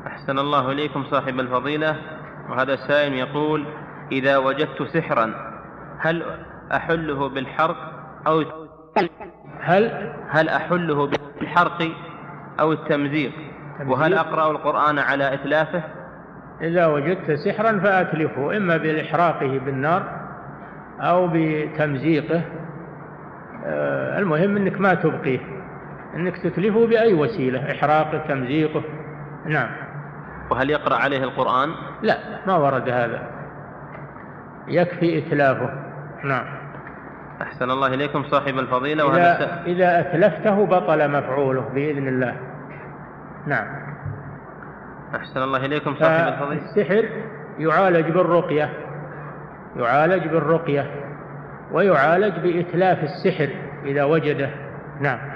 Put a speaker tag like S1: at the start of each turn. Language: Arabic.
S1: أحسن الله إليكم صاحب الفضيلة. وهذا السائل يقول: إذا وجدت سحرا هل أحله بالحرق أو هل أحله بالحرق أو التمزيق؟ وهل أقرأ القرآن على إتلافه؟
S2: إذا وجدت سحرا فأتلفه، إما بإحراقه بالنار أو بتمزيقه. المهم أنك ما تبقيه، أنك تتلفه بأي وسيلة، إحراقه تمزيقه. نعم.
S1: وهل يقرأ عليه القرآن؟
S2: لا، ما ورد هذا، يكفي إتلافه. نعم.
S1: أحسن الله إليكم صاحب الفضيلة.
S2: إذا أتلفته بطل مفعوله بإذن الله. نعم.
S1: أحسن الله إليكم صاحب الفضيلة.
S2: السحر يعالج بالرقية ويعالج بإتلاف السحر إذا وجده. نعم.